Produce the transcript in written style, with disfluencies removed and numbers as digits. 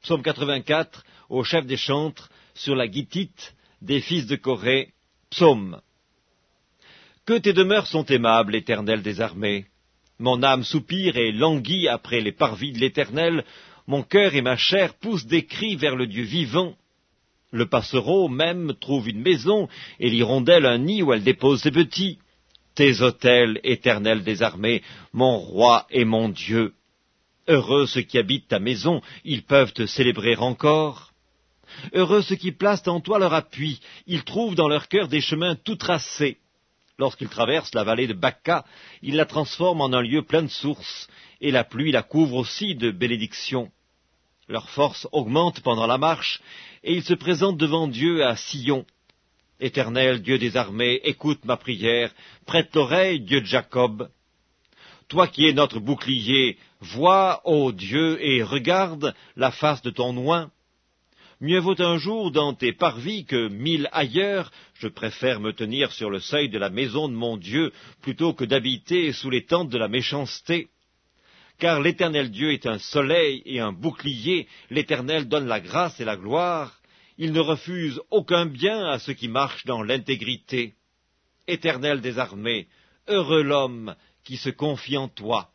Psaume 84, au chef des chantres, sur la Gittite, des fils de Corée, psaume. Que tes demeures sont aimables, Éternel des armées. Mon âme soupire et languit après les parvis de l'Éternel. Mon cœur et ma chair poussent des cris vers le Dieu vivant. Le passereau même trouve une maison, et l'hirondelle un nid où elle dépose ses petits. Tes autels, Éternel des armées, mon roi et mon Dieu. Heureux ceux qui habitent ta maison, ils peuvent te célébrer encore. Heureux ceux qui placent en toi leur appui, ils trouvent dans leur cœur des chemins tout tracés. Lorsqu'ils traversent la vallée de Baca, ils la transforment en un lieu plein de sources, et la pluie la couvre aussi de bénédictions. Leur force augmente pendant la marche, et ils se présentent devant Dieu à Sion. Éternel, Dieu des armées, écoute ma prière, prête l'oreille, Dieu de Jacob. Toi qui es notre bouclier, vois, ô Dieu, et regarde la face de ton oint. Mieux vaut un jour dans tes parvis que 1000 ailleurs. Je préfère me tenir sur le seuil de la maison de mon Dieu, plutôt que d'habiter sous les tentes de la méchanceté. Car l'Éternel Dieu est un soleil et un bouclier, l'Éternel donne la grâce et la gloire. Il ne refuse aucun bien à ceux qui marchent dans l'intégrité. Éternel des armées, heureux l'homme qui se confie en toi.